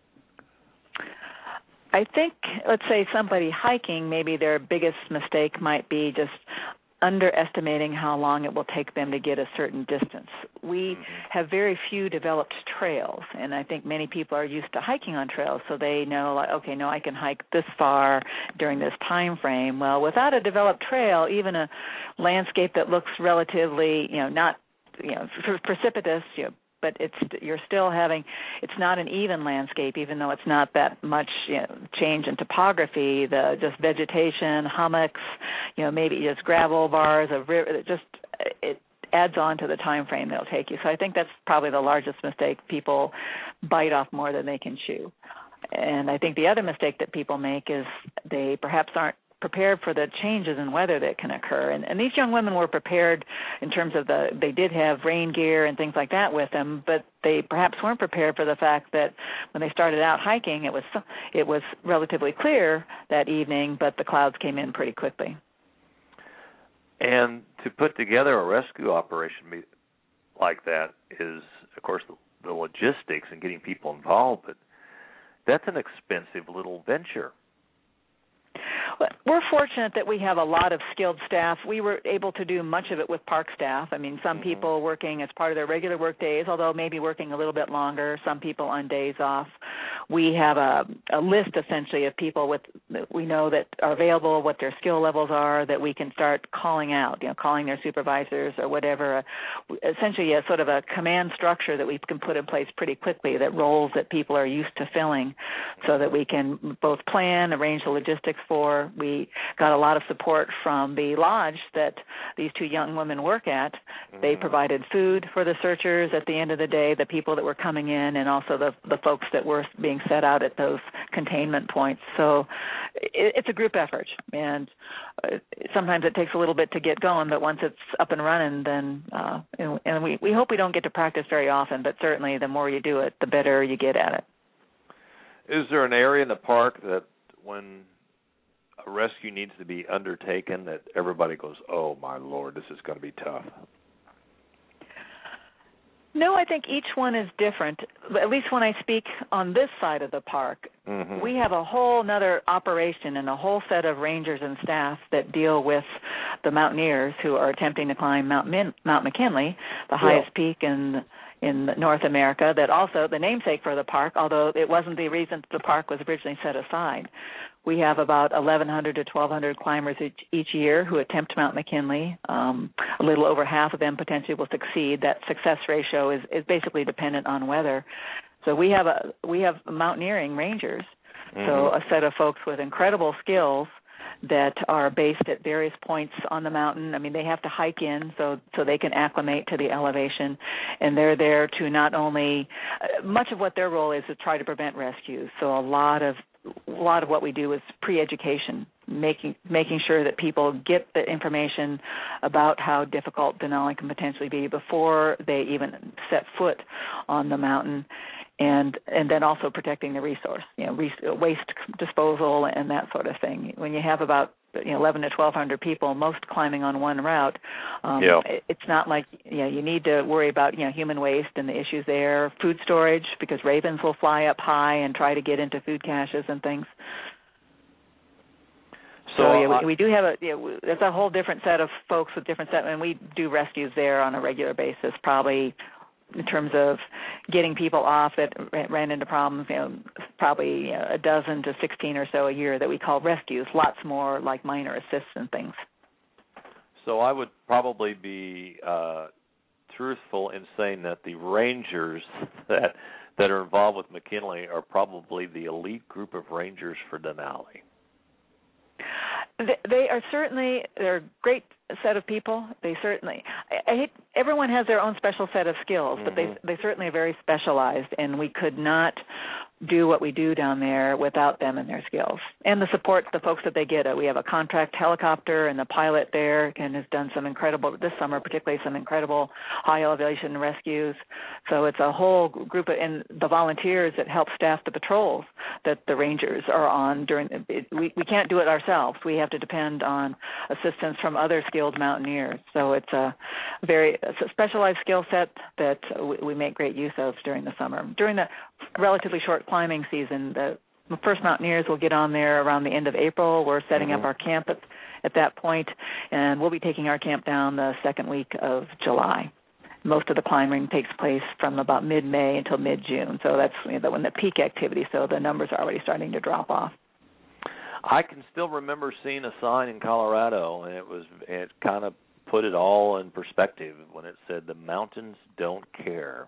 I think, let's say somebody hiking, maybe their biggest mistake might be just underestimating how long it will take them to get a certain distance. We have very few developed trails, and I think many people are used to hiking on trails, so they know, like, okay, no, I can hike this far during this time frame. Well, without a developed trail, even a landscape that looks relatively, not, precipitous, but it's not an even landscape, even though it's not that much change in topography. The just vegetation, hummocks, maybe just gravel bars, a river. It adds on to the time frame that'll take you. So I think that's probably the largest mistake. People bite off more than they can chew. And I think the other mistake that people make is they perhaps aren't prepared for the changes in weather that can occur. And these young women were prepared in terms of they did have rain gear and things like that with them, but they perhaps weren't prepared for the fact that when they started out hiking, it was relatively clear that evening, but the clouds came in pretty quickly. And to put together a rescue operation like that is, of course, the logistics and getting people involved, but that's an expensive little venture. We're fortunate that we have a lot of skilled staff. We were able to do much of it with park staff. I mean, some people working as part of their regular work days, although maybe working a little bit longer, some people on days off. We have a list, essentially, of people we know that are available, what their skill levels are, that we can start calling out, calling their supervisors or whatever. Essentially, a sort of a command structure that we can put in place pretty quickly, that roles that people are used to filling, so that we can both plan, arrange the logistics for. We got a lot of support from the lodge that these two young women work at. They provided food for the searchers at the end of the day, the people that were coming in, and also the folks that were being set out at those containment points. So it's a group effort, and sometimes it takes a little bit to get going, but once it's up and running, then and we hope we don't get to practice very often, but certainly the more you do it, the better you get at it. Is there an area in the park that when a rescue needs to be undertaken that everybody goes, oh, my Lord, this is going to be tough? No, I think each one is different. At least when I speak on this side of the park, we have a whole other operation and a whole set of rangers and staff that deal with the mountaineers who are attempting to climb Mount McKinley, the highest peak in North America, that also the namesake for the park, although it wasn't the reason the park was originally set aside. We have about 1,100 to 1,200 climbers each year who attempt Mount McKinley. A little over half of them potentially will succeed. That success ratio is basically dependent on weather. So we have mountaineering rangers, so a set of folks with incredible skills that are based at various points on the mountain. I mean, they have to hike in so they can acclimate to the elevation, and they're there to not only much of what their role is to try to prevent rescues. So a lot of what we do is pre-education, making sure that people get the information about how difficult Denali can potentially be before they even set foot on the mountain, and then also protecting the resource, waste disposal and that sort of thing. When you have about 11 to 1,200 people, most climbing on one route, it's not like you need to worry about human waste and the issues there. Food storage, because ravens will fly up high and try to get into food caches and things. So we do have there's a whole different set of folks with different and we do rescues there on a regular basis, probably. In terms of getting people off that ran into problems, probably a dozen to 16 or so a year that we call rescues, lots more like minor assists and things. So I would probably be truthful in saying that the rangers that are involved with McKinley are probably the elite group of rangers for Denali. They're a great set of people. They certainly, everyone has their own special set of skills, but they certainly are very specialized, and we could not do what we do down there without them and their skills and the support, the folks that they get. We have a contract helicopter, and the pilot there has done some incredible, this summer particularly, some incredible high elevation rescues. So it's a whole group of, and the volunteers that help staff the patrols that the Rangers are on during. We can't do it ourselves. We have to depend on assistance from other skilled mountaineers. So it's a specialized skill set that we make great use of during the summer. During the relatively short climbing season, the first mountaineers will get on there around the end of April. We're setting up our camp at that point, and we'll be taking our camp down the second week of July. Most of the climbing takes place from about mid-May until mid-June, so that's when the peak activity, so the numbers are already starting to drop off. I can still remember seeing a sign in Colorado, and it kind of put it all in perspective when it said, "The mountains don't care."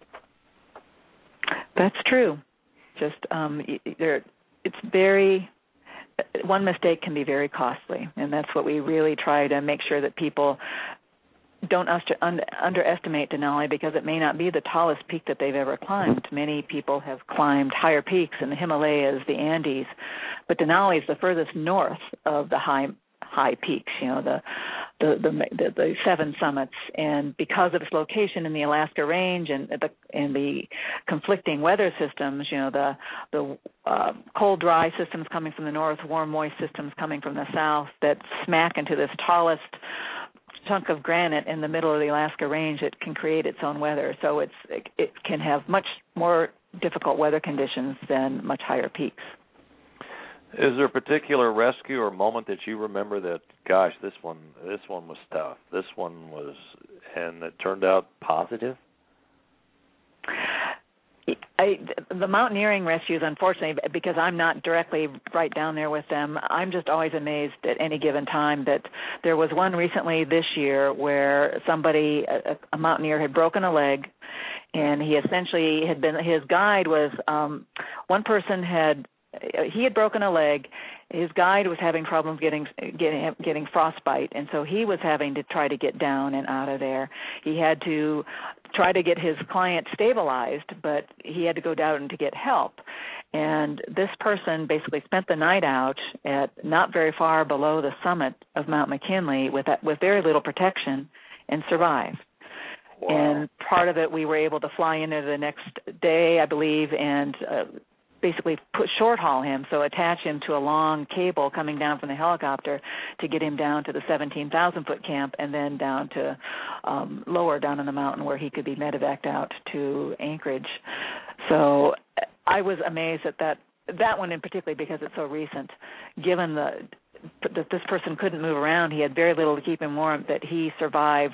That's true. Just it's very, one mistake can be very costly, and that's what we really try to make sure that people don't underestimate Denali, because it may not be the tallest peak that they've ever climbed. Many people have climbed higher peaks in the Himalayas, the Andes, but Denali is the furthest north of the high peaks, the seven summits, and because of its location in the Alaska Range and the conflicting weather systems, the cold dry systems coming from the north, warm moist systems coming from the south, that smack into this tallest chunk of granite in the middle of the Alaska Range, it can create its own weather. So it can have much more difficult weather conditions than much higher peaks. Is there a particular rescue or moment that you remember that, gosh, this one was tough, this one was, and it turned out positive? The mountaineering rescues, unfortunately, because I'm not directly right down there with them, I'm just always amazed at any given time that there was one recently this year where somebody, a mountaineer, had broken a leg, and he essentially had been, his guide was, one person had broken a leg. His guide was having problems getting frostbite, and so he was having to try to get down and out of there. He had to try to get his client stabilized, but he had to go down to get help. And this person basically spent the night out at not very far below the summit of Mount McKinley with very little protection and survived. Wow. And part of it, we were able to fly into the next day, I believe, and basically short haul him, so attach him to a long cable coming down from the helicopter to get him down to the 17,000-foot camp, and then down to lower down in the mountain where he could be medevaced out to Anchorage. So I was amazed at that one in particular, because it's so recent. Given that this person couldn't move around, he had very little to keep him warm, that he survived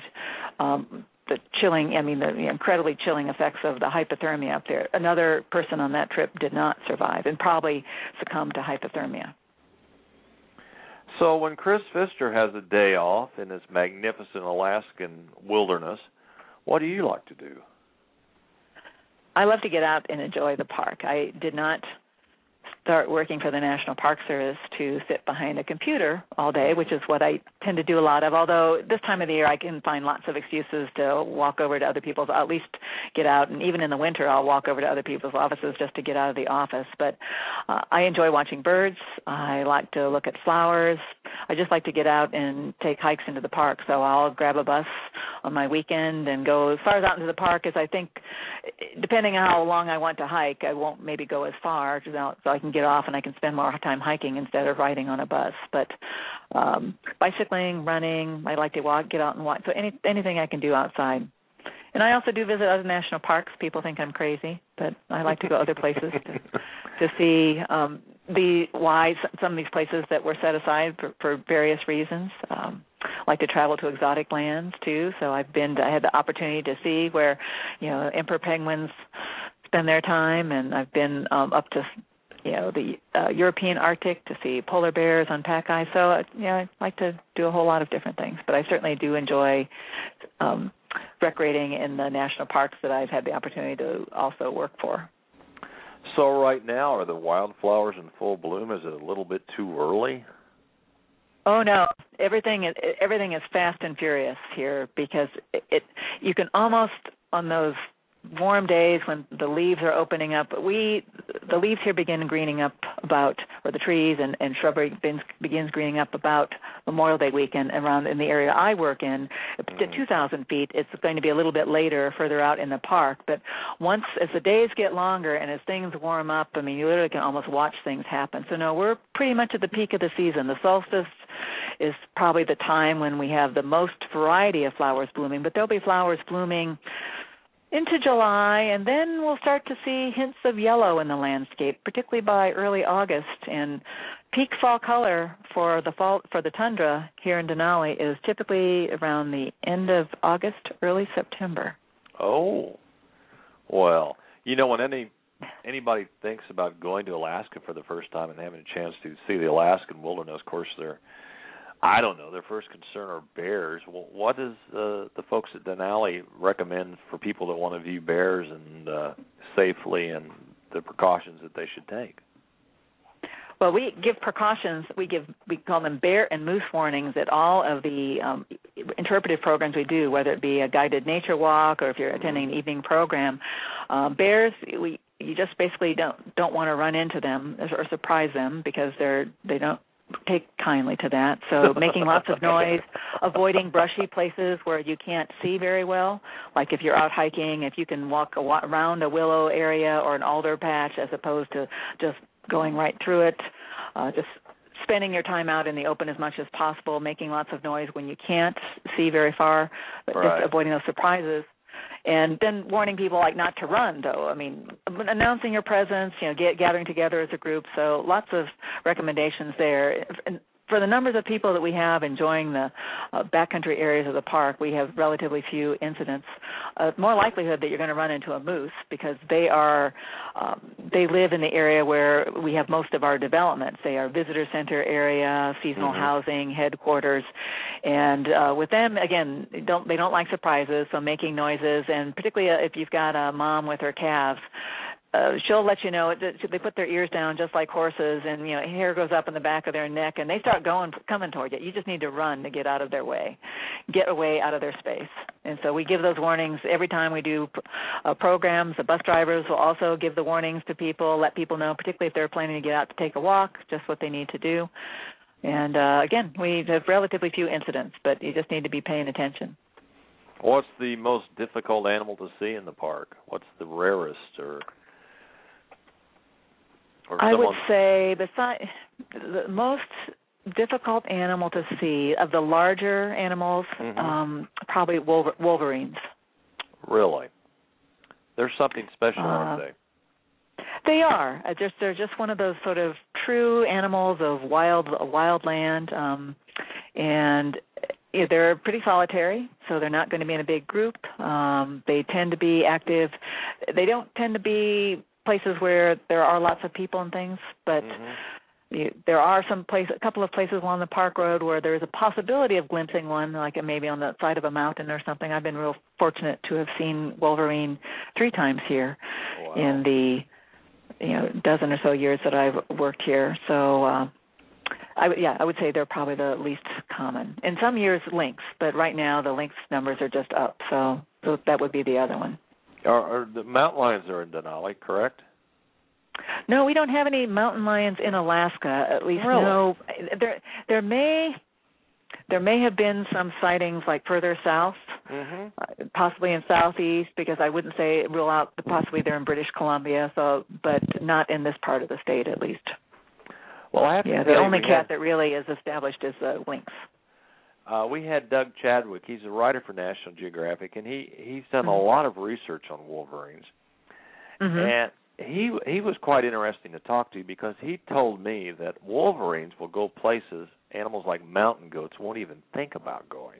the incredibly chilling effects of the hypothermia up there. Another person on that trip did not survive and probably succumbed to hypothermia. So when Chris Pfister has a day off in this magnificent Alaskan wilderness, what do you like to do? I love to get out and enjoy the park. I did not start working for the National Park Service to sit behind a computer all day, which is what I tend to do a lot of, although this time of the year I can find lots of excuses to walk over to other people's, I'll at least get out, and even in the winter I'll walk over to other people's offices just to get out of the office. But I enjoy watching birds. I like to look at flowers. I just like to get out and take hikes into the park, so I'll grab a bus on my weekend and go as far as out into the park as I think, depending on how long I want to hike. I won't maybe go as far, so I can get off and I can spend more time hiking instead of riding on a bus. But bicycling, running, I like to get out and walk. So anything I can do outside. And I also do visit other national parks. People think I'm crazy, but I like to go other places to see why some of these places that were set aside for various reasons. I like to travel to exotic lands too. So I had the opportunity to see where emperor penguins spend their time, and I've been up to the European Arctic to see polar bears on pack ice. So I like to do a whole lot of different things, but I certainly do enjoy recreating in the national parks that I've had the opportunity to also work for. So right now, are the wildflowers in full bloom? Is it a little bit too early? Oh no, everything is fast and furious here because you can almost on those warm days when the leaves are opening up, the leaves here begin greening up about, or the trees and shrubbery begins greening up about Memorial Day weekend around in the area I work in. At 2,000 feet, it's going to be a little bit later, further out in the park. But as the days get longer and as things warm up, I mean, you literally can almost watch things happen. So no, we're pretty much at the peak of the season. The solstice is probably the time when we have the most variety of flowers blooming, but there'll be flowers blooming into July, and then we'll start to see hints of yellow in the landscape, particularly by early August. And peak fall color for the tundra here in Denali is typically around the end of August, early September. Oh, well, when anybody thinks about going to Alaska for the first time and having a chance to see the Alaskan wilderness, of course, their first concern are bears. Well, what does the folks at Denali recommend for people that want to view bears and safely, and the precautions that they should take? Well, we give precautions. We call them bear and moose warnings at all of the interpretive programs we do, whether it be a guided nature walk or if you're attending an evening program. Bears, you just basically don't want to run into them or surprise them because they don't take kindly to that. So making lots of noise, avoiding brushy places where you can't see very well. Like if you're out hiking, if you can walk around a willow area or an alder patch as opposed to just going right through it. Just spending your time out in the open as much as possible, making lots of noise when you can't see very far, but right. Just avoiding those surprises. And then warning people not to run, though. I mean, announcing your presence, gathering together as a group. So lots of recommendations there. And for the numbers of people that we have enjoying the backcountry areas of the park, we have relatively few incidents. More likelihood that you're going to run into a moose because they live in the area where we have most of our developments. They are visitor center area, seasonal housing, headquarters, and with them, again, they don't like surprises, so making noises, and particularly if you've got a mom with her calves, she'll let you know. They put their ears down just like horses, and hair goes up in the back of their neck, and they start coming toward you. You just need to run to get out of their way, get away out of their space. And so we give those warnings every time we do programs. The bus drivers will also give the warnings to people, let people know, particularly if they're planning to get out to take a walk, just what they need to do. And again, we have relatively few incidents, but you just need to be paying attention. What's the most difficult animal to see in the park? What's the rarest I would say the most difficult animal to see of the larger animals, probably wolverines. Really? There's something special, aren't they? They are. They're just one of those sort of true animals of wild land, and they're pretty solitary, so they're not going to be in a big group. They tend to be active. They don't tend to be places where there are lots of people and things, but there are a couple of places along the park road where there is a possibility of glimpsing one, like maybe on the side of a mountain or something. I've been real fortunate to have seen wolverine 3 times here in the dozen or so years that I've worked here. So I would say they're probably the least common. In some years, lynx, but right now the lynx numbers are just up, so that would be the other one. Are the mountain lions are in Denali, correct? No, we don't have any mountain lions in Alaska. At least no. There may have been some sightings like further south, possibly in southeast, because I wouldn't rule out possibly they're in British Columbia. So, but not in this part of the state, at least. Well, I have to say, the only cat that really is established is the lynx. We had Doug Chadwick. He's a writer for National Geographic, and he's done a lot of research on wolverines. And he was quite interesting to talk to because he told me that wolverines will go places animals like mountain goats won't even think about going.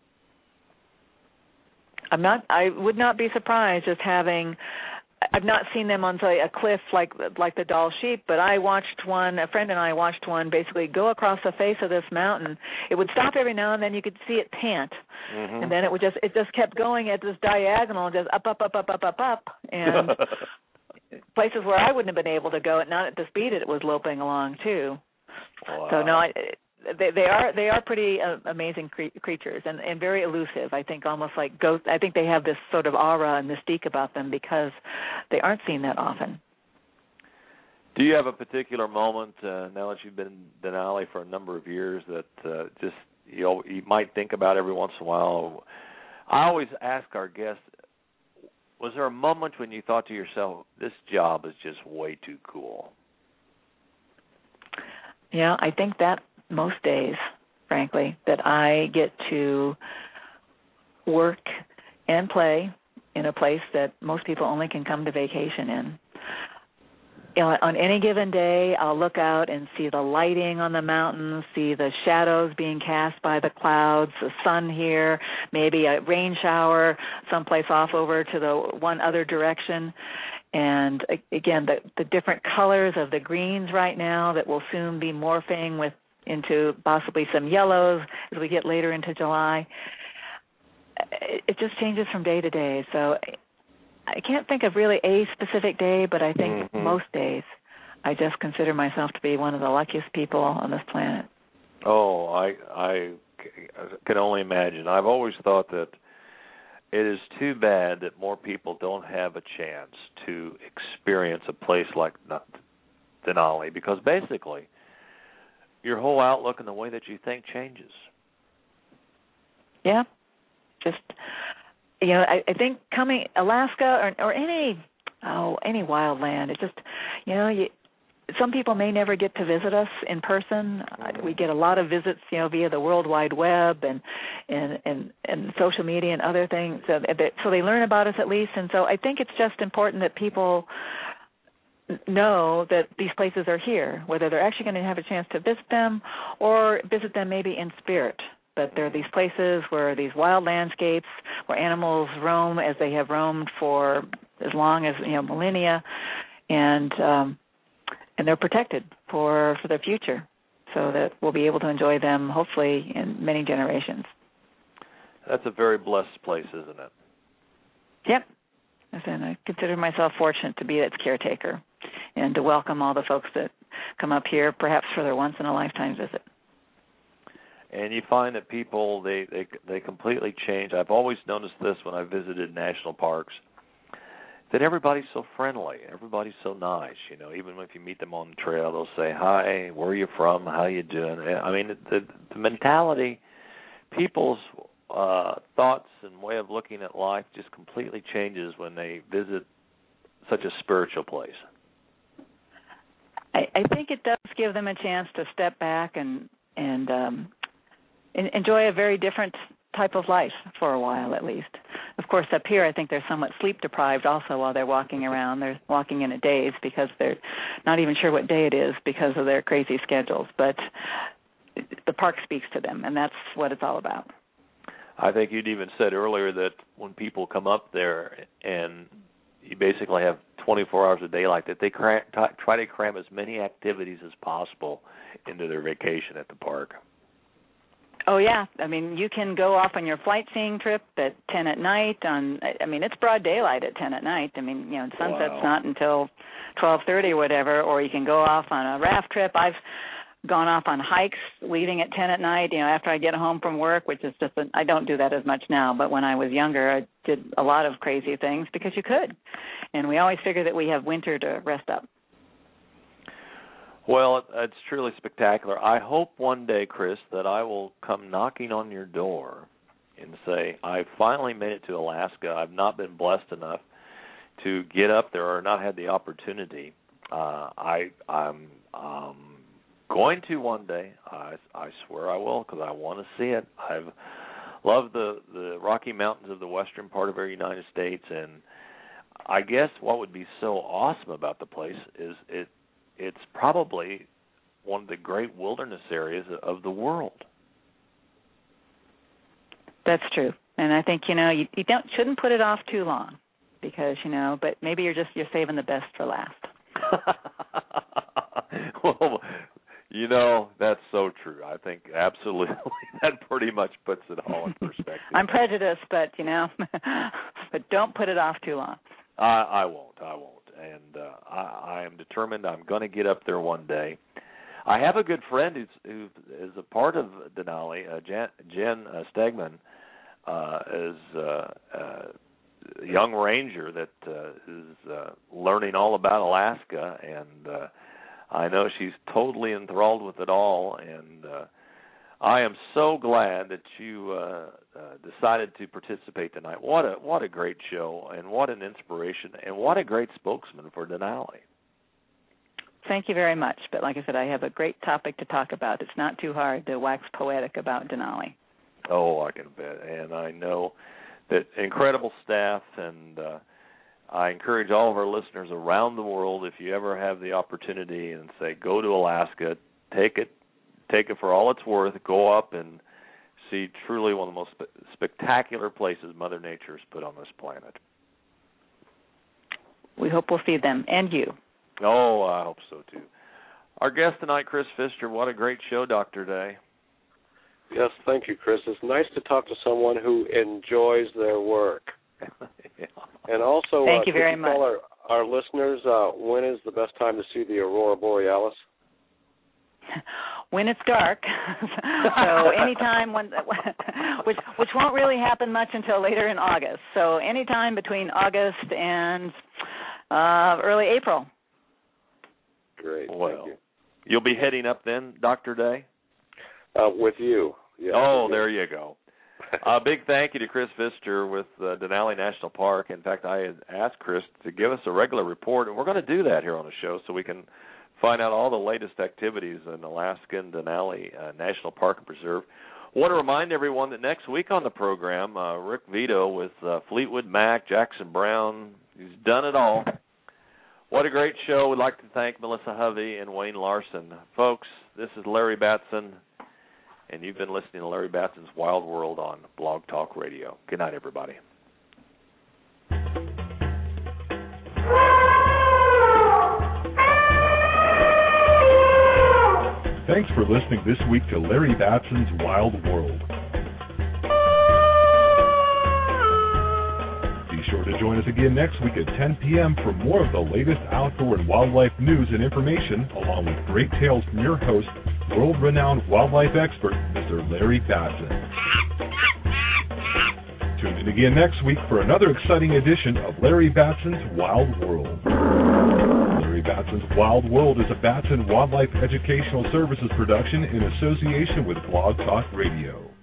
I would not be surprised just having. I've not seen them on, say, a cliff like the Dall sheep, but a friend and I watched one basically go across the face of this mountain. It would stop every now and then. You could see it pant, and then it just kept going at this diagonal, just up, and places where I wouldn't have been able to go, not at the speed it was loping along, too. Wow. So, no, they are pretty amazing creatures and very elusive. I think almost like ghosts. I think they have this sort of aura and mystique about them because they aren't seen that often. Do you have a particular moment now that you've been in Denali for a number of years that just you might think about every once in a while? I always ask our guests, was there a moment when you thought to yourself, this job is just way too cool? Yeah, I think that most days, frankly, that I get to work and play in a place that most people only can come to vacation in. You know, on any given day, I'll look out and see the lighting on the mountains, see the shadows being cast by the clouds, the sun here, maybe a rain shower someplace off over to the one other direction. And again, the different colors of the greens right now that will soon be morphing into possibly some yellows as we get later into July. It just changes from day to day. So I can't think of really a specific day, but I think most days I just consider myself to be one of the luckiest people on this planet. Oh, I can only imagine. I've always thought that it is too bad that more people don't have a chance to experience a place like Denali, because basically your whole outlook and the way that you think changes. Yeah, just... You know, I think coming Alaska or any wild land, it just, you know, some people may never get to visit us in person. We get a lot of visits, you know, via the World Wide Web and social media and other things. So they learn about us at least. And so I think it's just important that people know that these places are here, whether they're actually going to have a chance to visit them or visit them maybe in spirit. But there are these places where these wild landscapes where animals roam as they have roamed for as long as, you know, millennia, and they're protected for the future, so that we'll be able to enjoy them hopefully in many generations. That's a very blessed place, isn't it? Yep. And I consider myself fortunate to be its caretaker and to welcome all the folks that come up here, perhaps for their once-in-a-lifetime visit. And you find that people, they completely change. I've always noticed this when I visited national parks, that everybody's so friendly, everybody's so nice. You know, even if you meet them on the trail, they'll say, hi, where are you from, how you doing? I mean, the mentality, people's thoughts and way of looking at life just completely changes when they visit such a spiritual place. I think it does give them a chance to step back and enjoy a very different type of life for a while, at least. Of course, up here, I think they're somewhat sleep-deprived also while they're walking around. They're walking in a daze because they're not even sure what day it is because of their crazy schedules. But the park speaks to them, and that's what it's all about. I think you'd even said earlier that when people come up there and you basically have 24 hours a day like that, they try to cram as many activities as possible into their vacation at the park. Oh, yeah. I mean, you can go off on your sightseeing trip at 10 at night. It's broad daylight at 10 at night. I mean, you know, sunset's not until 12:30 or whatever, or you can go off on a raft trip. I've gone off on hikes leaving at 10 at night, you know, after I get home from work, which is just, I don't do that as much now, but when I was younger, I did a lot of crazy things because you could. And we always figure that we have winter to rest up. Well, it's truly spectacular. I hope one day, Chris, that I will come knocking on your door and say, I finally made it to Alaska. I've not been blessed enough to get up there or not had the opportunity. I'm going to one day. I swear I will, because I want to see it. I've loved the Rocky Mountains of the western part of our United States, and I guess what would be so awesome about the place is it's probably one of the great wilderness areas of the world. That's true. And I think, you know, you shouldn't put it off too long because, you know, but maybe you're saving the best for last. Well, you know, that's so true. I think absolutely that pretty much puts it all in perspective. I'm prejudiced, but, you know, but don't put it off too long. I won't. And I am determined I'm going to get up there one day. I have a good friend who is a part of Denali, Jen Stegman, is a young ranger that is learning all about Alaska, and I know she's totally enthralled with it all, and I am so glad that you decided to participate tonight. What a great show, and what an inspiration, and what a great spokesman for Denali. Thank you very much. But like I said, I have a great topic to talk about. It's not too hard to wax poetic about Denali. Oh, I can bet. And I know that incredible staff, and I encourage all of our listeners around the world, if you ever have the opportunity and say, go to Alaska, take it for all it's worth, go up and see truly one of the most spectacular places Mother Nature has put on this planet. We hope we'll see them, and you. Oh, I hope so, too. Our guest tonight, Chris Pfister. What a great show, Dr. Day. Yes, thank you, Chris. It's nice to talk to someone who enjoys their work. Yeah. And also, thank you very much. Tell our listeners when is the best time to see the Aurora Borealis? When it's dark. So anytime which won't really happen much until later in August. So anytime between August and early April. Great. Well, thank you. You'll be heading up then, Dr. Day? With you. Yeah, oh, there you go. A big thank you to Chris Pfister with Denali National Park. In fact, I had asked Chris to give us a regular report, and we're going to do that here on the show so we can find out all the latest activities in Alaska and Denali National Park and Preserve. I want to remind everyone that next week on the program, Rick Vito with Fleetwood Mac, Jackson Brown, he's done it all. What a great show. We'd like to thank Melissa Hovey and Wayne Larson. Folks, this is Larry Batson, and you've been listening to Larry Batson's Wild World on Blog Talk Radio. Good night, everybody. Thanks for listening this week to Larry Batson's Wild World. Be sure to join us again next week at 10 p.m. for more of the latest outdoor and wildlife news and information, along with great tales from your host, world-renowned wildlife expert, Mr. Larry Batson. Tune in again next week for another exciting edition of Larry Batson's Wild World. Larry Batson's Wild World is a Batson Wildlife Educational Services production in association with Blog Talk Radio.